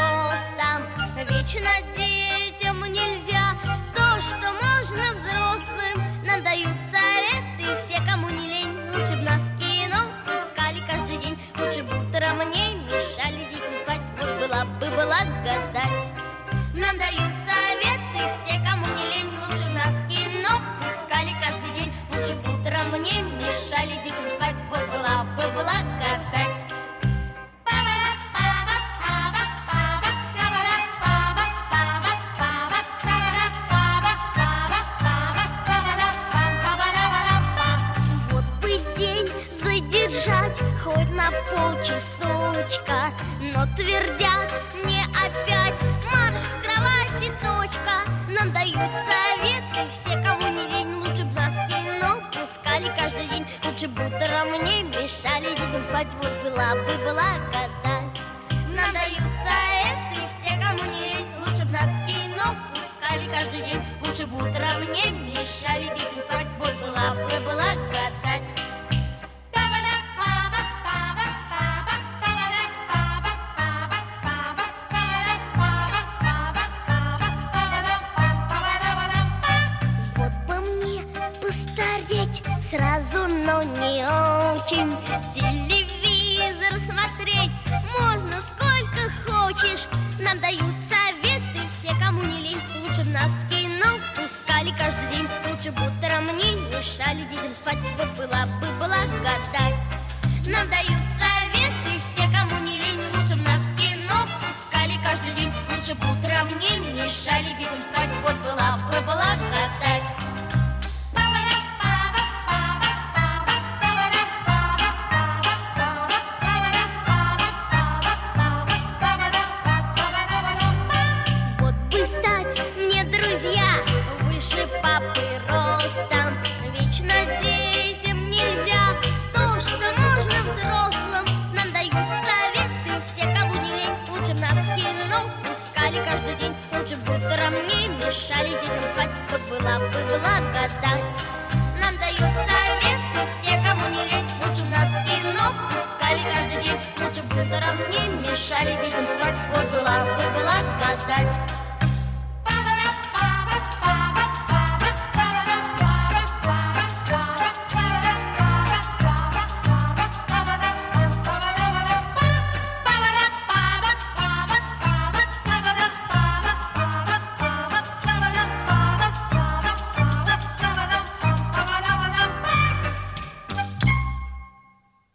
ростом. Вечно детям нельзя то, что можно взрослым. Нам дают советы все, кому не лень. Лучше б нас в кино пускали каждый день. Лучше б утром не мешали детям спать. Вот была бы благодать. Нам дают советы все, кому не лень. Лучше б нас в кино пускали каждый день. Лучше б утром не мешали детям спать. Вот была бы благодать. Вот бы день задержать хоть на полчасочка, но твердят мне опять: марш в кровати, точка. Нам дают советы все, кому не лень. Лучше б нас в кино пускали каждый день. Лучше б утром не мешали детям спать. Вот была бы благодать. Нам дают советы все, кому не лень. Лучше б нас в кино пускали каждый день. Лучше б утром не мешали детям спать. Вот была бы благодать. Вот бы мне постареть сразу, но не очень. Телевизор смотреть можно сколько хочешь. Нам дают советы все, кому не лень. Лучше б нас в кино пускали каждый день. Лучше б утром не мешали детям спать. Вот была бы благодать. Нам дают советы все, кому не лень. Лучше б нас в кино пускали каждый день. Лучше б утром не мешали детям спать. Вот была бы благодать. Вот бы стать мне, друзья, выше папы ростом. Вечно детям нельзя то, что можно взрослым. Нам дают советы все, кому не лень. Лучше б нас в кино пускали каждый день. Лучше б утром не мешали детям спать. Вот была бы благодать. Нам дают советы все, кому не лень. Лучше б нас в кино пускали каждый день. Лучше б утром не мешали детям спать. Вот была бы благодать.